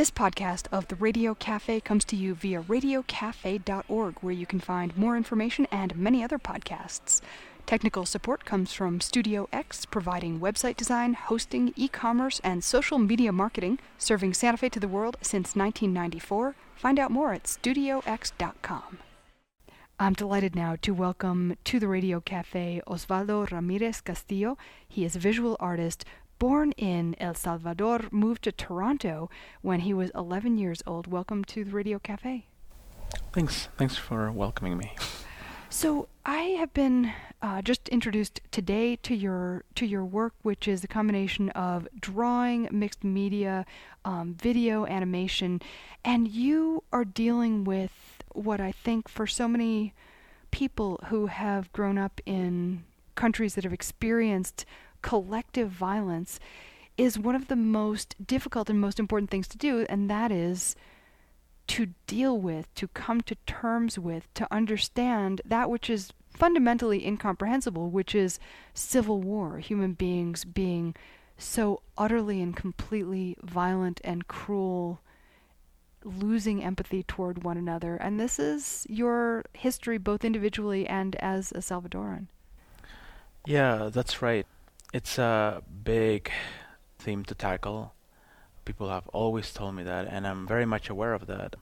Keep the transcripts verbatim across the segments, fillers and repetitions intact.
This podcast of the Radio Cafe comes to you via radio cafe dot org, where you can find more information and many other podcasts. Technical support comes from Studio X, providing website design, hosting, e-commerce, and social media marketing, serving Santa Fe to the world since nineteen ninety-four. Find out more at studio x dot com. I'm delighted now to welcome to the Radio Cafe Osvaldo Ramirez Castillo. He is a visual artist born in El Salvador, moved to Toronto when he was eleven years old. Welcome to the Radio Cafe. Thanks. Thanks for welcoming me. So I have been uh, just introduced today to your to your work, which is a combination of drawing, mixed media, um, video, animation, and you are dealing with what I think for so many people who have grown up in countries that have experienced collective violence is one of the most difficult and most important things to do, and that is to deal with, to come to terms with, to understand that which is fundamentally incomprehensible, which is civil war, human beings being so utterly and completely violent and cruel, losing empathy toward one another. And this is your history both individually and as a Salvadoran. Yeah, that's right. It's a big theme to tackle. People have always told me that, and I'm very much aware of that.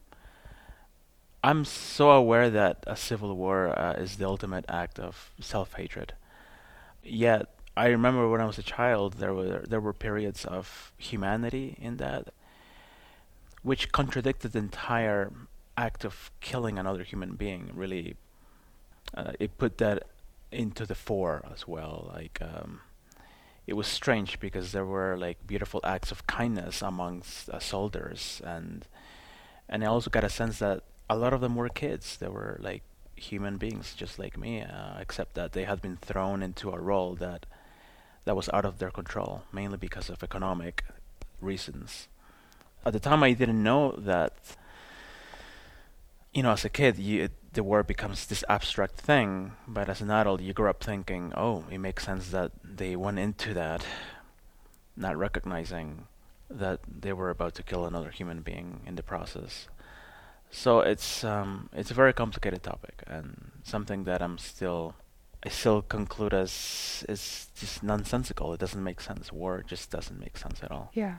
I'm so aware that a civil war uh, is the ultimate act of self-hatred. Yet, I remember when I was a child, there were there were periods of humanity in that, which contradicted the entire act of killing another human being. Really, uh, it put that into the fore as well. Like, um, it was strange because there were like beautiful acts of kindness amongst uh, soldiers, and and I also got a sense that a lot of them were kids. They were like human beings, just like me, uh, except that they had been thrown into a role that that was out of their control, mainly because of economic reasons. At the time, I didn't know that. You know, as a kid, you, the war becomes this abstract thing, but as an adult, you grow up thinking, oh, it makes sense that they went into that, not recognizing that they were about to kill another human being in the process. So it's um, it's a very complicated topic, and something that I'm still, I still conclude as is just nonsensical. It doesn't make sense. War just doesn't make sense at all. Yeah.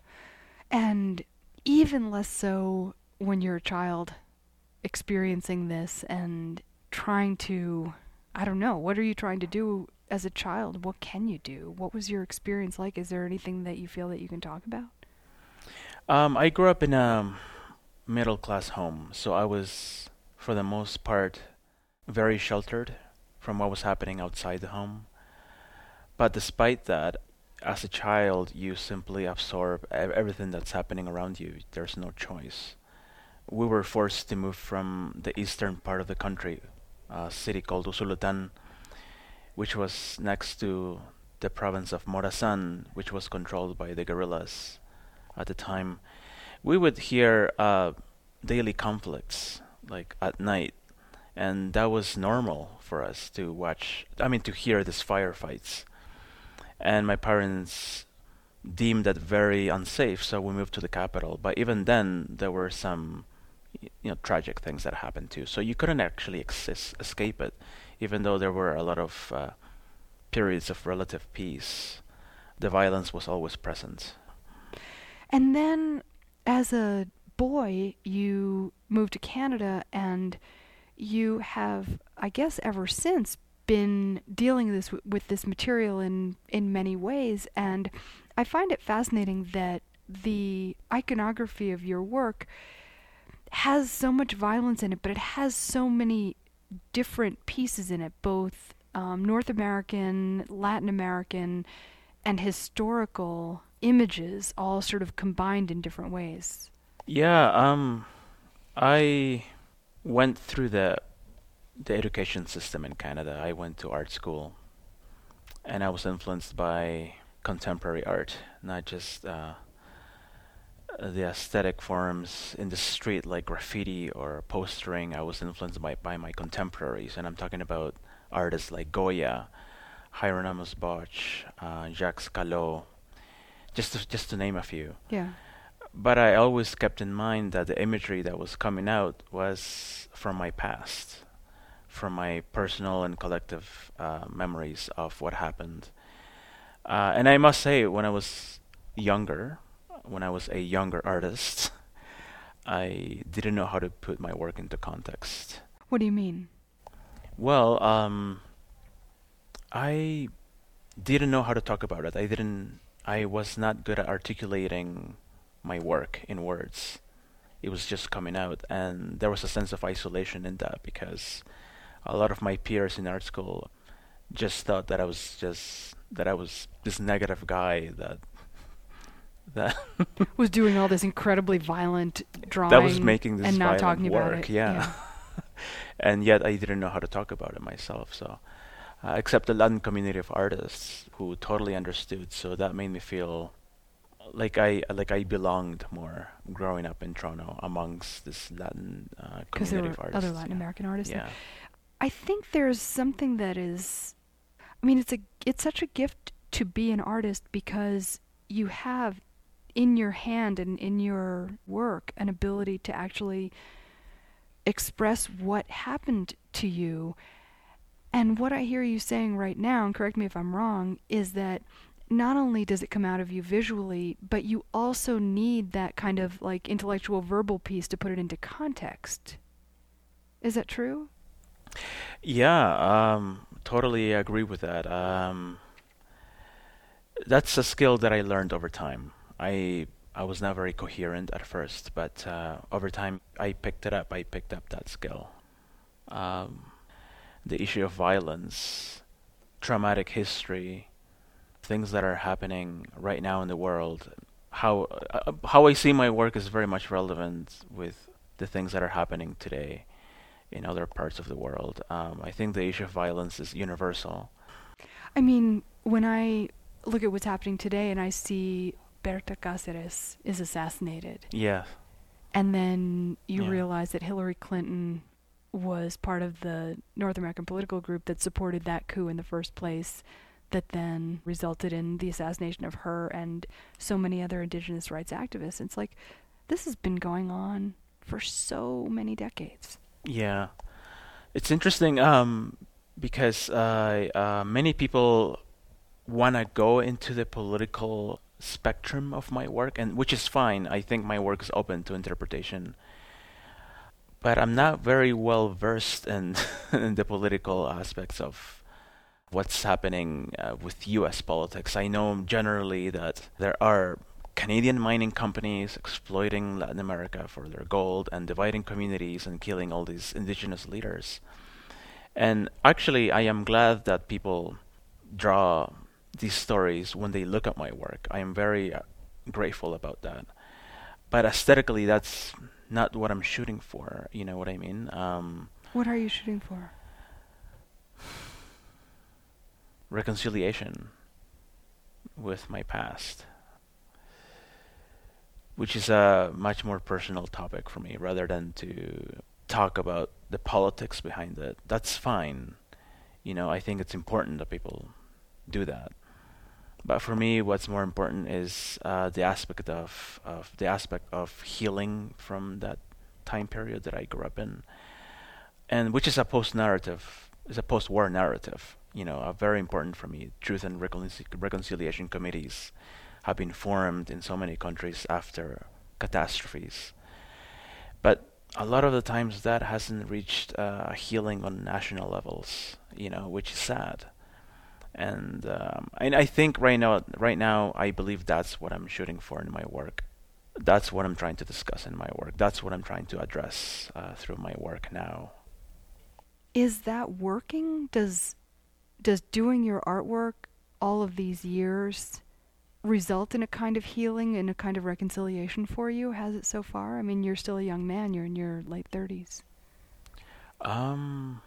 And even less so when you're a child experiencing this and trying to, I don't know, what are you trying to do as a child? What can you do? What was your experience like? Is there anything that you feel that you can talk about? Um, I grew up in a middle-class home, so I was, for the most part, very sheltered from what was happening outside the home. But despite that, as a child, you simply absorb ev- everything that's happening around you. There's no choice. We were forced to move from the eastern part of the country, a city called Usulutan, which was next to the province of Morazan, which was controlled by the guerrillas at the time. We would hear uh, daily conflicts, like at night, and that was normal for us to watch, I mean, to hear these firefights. And my parents deemed that very unsafe, so we moved to the capital. But even then, there were some, you know, tragic things that happened too. So you couldn't actually exis- escape it, even though there were a lot of uh, periods of relative peace. The violence was always present. And then, as a boy, you moved to Canada, and you have, I guess, ever since been dealing this w- with this material in in many ways. And I find it fascinating that the iconography of your work has so much violence in it, but it has so many different pieces in it, both um, North American, Latin American, and historical images, all sort of combined in different ways. Yeah, um, I went through the the education system in Canada. I went to art school, and I was influenced by contemporary art, not just uh, the aesthetic forms in the street like graffiti or postering. I was influenced by, by my contemporaries, and I'm talking about artists like Goya, Hieronymus Bosch, uh, Jacques Callot, just to, just to name a few. Yeah. But I always kept in mind that the imagery that was coming out was from my past, from my personal and collective uh, memories of what happened. Uh, and I must say, when I was younger, when I was a younger artist, I didn't know how to put my work into context. What do you mean? Well, um, I didn't know how to talk about it. I didn't. I was not good at articulating my work in words. It was just coming out, and there was a sense of isolation in that because a lot of my peers in art school just thought that I was just that I was this negative guy that that Was doing all this incredibly violent drawing that was making this and not violent talking about work. it. Yeah, and yet I didn't know how to talk about it myself. So, uh, except the Latin community of artists who totally understood. So that made me feel like I like I belonged more growing up in Toronto amongst this Latin uh, Because there community were of artists. other Latin yeah. American artists. there. Yeah. I think there's something that is, I mean, it's a it's such a gift to be an artist because you have in your hand and in your work an ability to actually express what happened to you. And what I hear you saying right now, and correct me if I'm wrong, is that not only does it come out of you visually, but you also need that kind of like intellectual verbal piece to put it into context. Is that true? Yeah, um, totally agree with that. Um, that's a skill that I learned over time. I I was not very coherent at first, but uh, over time I picked it up. I picked up that skill. Um, the issue of violence, traumatic history, things that are happening right now in the world. How uh, how I see my work is very much relevant with the things that are happening today in other parts of the world. Um, I think the issue of violence is universal. I mean, when I look at what's happening today and I see Berta Cáceres is assassinated, Yeah, and then you Yeah. realize that Hillary Clinton was part of the North American political group that supported that coup in the first place, that then resulted in the assassination of her and so many other indigenous rights activists. It's like, this has been going on for so many decades. yeah. It's interesting um, because uh, uh, many people want to go into the political spectrum of my work, and which is fine. I think my work is open to interpretation, but I'm not very well versed in, in the political aspects of what's happening uh, with U S politics. I know generally that there are Canadian mining companies exploiting Latin America for their gold and dividing communities and killing all these indigenous leaders. And actually, I am glad that people draw these stories when they look at my work. I am very uh, grateful about that. But aesthetically, that's not what I'm shooting for. You know what I mean? Um, What are you shooting for? reconciliation with my past, which is a much more personal topic for me rather than to talk about the politics behind it. That's fine. You know, I think it's important that people do that. But for me, what's more important is uh, the aspect of, of the aspect of healing from that time period that I grew up in, and which is a post narrative, is a post-war narrative. You know, uh, very important for me. Truth and Reconcil- reconciliation committees have been formed in so many countries after catastrophes, but a lot of the times that hasn't reached uh, healing on national levels. You know, which is sad. And um, I, I think right now, right now, I believe that's what I'm shooting for in my work. That's what I'm trying to discuss in my work. That's what I'm trying to address uh, through my work now. Is that working? Does does doing your artwork all of these years result in a kind of healing and a kind of reconciliation for you? Has it so far? I mean, you're still a young man. You're in your late thirties. Um,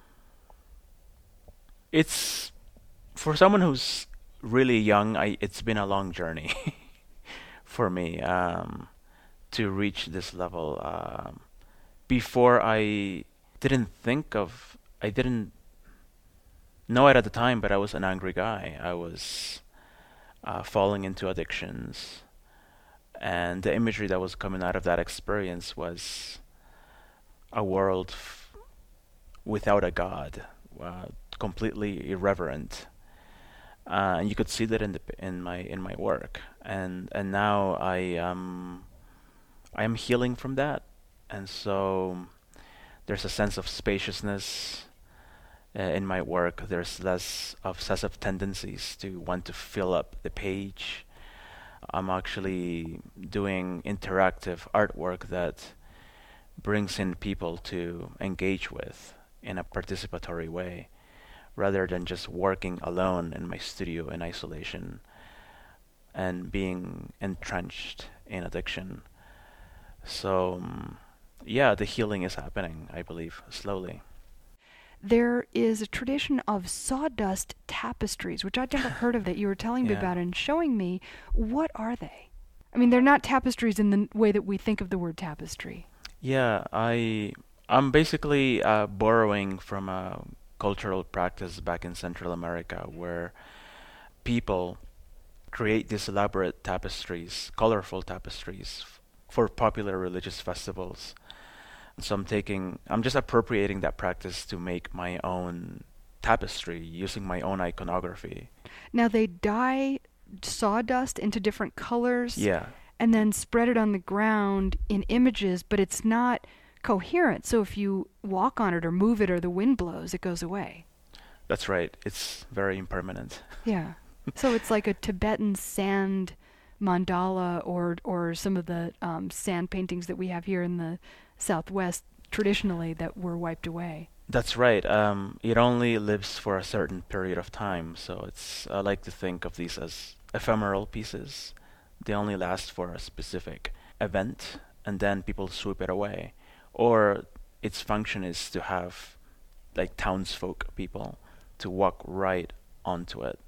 it's for someone who's really young. I it's been a long journey for me um, to reach this level. Um, before I didn't think of, I didn't know it at the time, but I was an angry guy. I was uh, falling into addictions, And the imagery that was coming out of that experience was a world f- without a god, uh, completely irreverent. Uh, and you could see that in the p- in my in my work. And and now I um I am healing from that, and so there's a sense of spaciousness uh, in my work. There's less obsessive tendencies to want to fill up the page. I'm actually doing interactive artwork that brings in people to engage with in a participatory way, rather than just working alone in my studio in isolation and being entrenched in addiction. So, um, yeah, the healing is happening, I believe, slowly. There is a tradition of sawdust tapestries, which I'd never heard of, that you were telling me Yeah. about and showing me. What are they? I mean, they're not tapestries in the n- way that we think of the word tapestry. Yeah, I I'm basically uh, borrowing from a cultural practice back in Central America where people create these elaborate tapestries, colorful tapestries f- for popular religious festivals. So I'm taking, I'm just appropriating that practice to make my own tapestry using my own iconography. Now, they dye sawdust into different colors Yeah, and then spread it on the ground in images, but it's not coherent. So if you walk on it or move it or the wind blows, it goes away. that's right. It's very impermanent. Yeah. So it's like a Tibetan sand mandala, or or some of the um, sand paintings that we have here in the Southwest traditionally that were wiped away. That's right. Um, it only lives for a certain period of time, so it's I like to think of these as ephemeral pieces. They only last for a specific event, and then people sweep it away. Or its function is to have like townsfolk people to walk right onto it,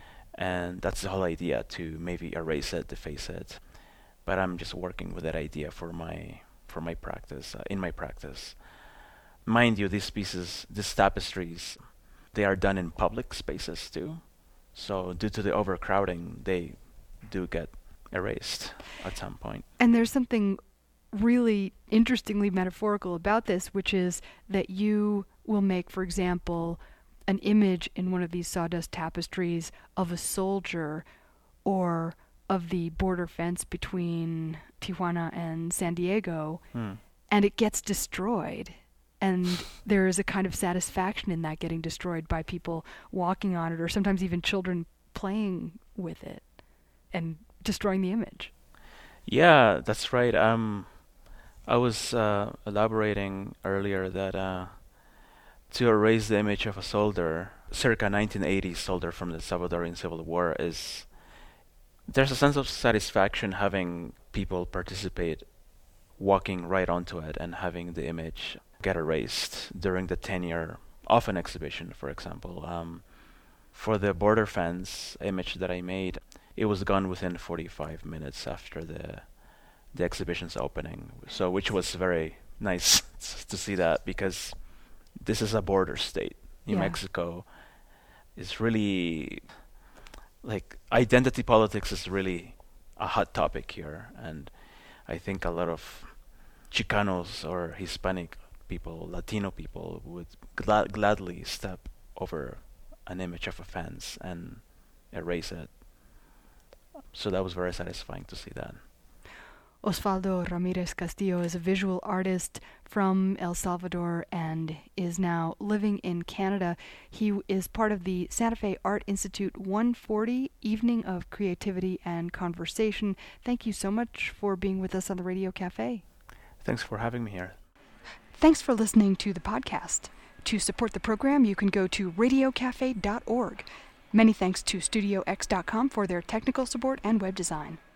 and that's the whole idea, to maybe erase it, deface it. But I'm just working with that idea for my for my practice, uh, in my practice. Mind you, these pieces, these tapestries, they are done in public spaces too. So due to the overcrowding, they do get erased at some point. And there's something really interestingly metaphorical about this, which is that you will make, for example, an image in one of these sawdust tapestries of a soldier or of the border fence between Tijuana and San Diego, Hmm. and it gets destroyed. And there is a kind of satisfaction in that getting destroyed by people walking on it, or sometimes even children playing with it and destroying the image. Yeah, that's right. Um, I was uh, elaborating earlier that uh, to erase the image of a soldier, circa nineteen eighty soldier from the Salvadorian Civil War, is there's a sense of satisfaction having people participate, walking right onto it, and having the image get erased during the ten-year of an exhibition, for example. Um, for the border fence image that I made, it was gone within forty-five minutes after the the exhibition's opening. So, which was very nice to see that, because this is a border state. New Yeah. Mexico is really like identity politics is really a hot topic here, and I think a lot of Chicanos or Hispanic people, Latino people would gla- gladly step over an image of a fence and erase it. So that was very satisfying to see that. Osvaldo Ramirez Castillo is a visual artist from El Salvador and is now living in Canada. He is part of the Santa Fe Art Institute one forty Evening of Creativity and Conversation. Thank you so much for being with us on the Radio Cafe. Thanks for having me here. Thanks for listening to the podcast. To support the program, you can go to radio cafe dot org. Many thanks to studio x dot com for their technical support and web design.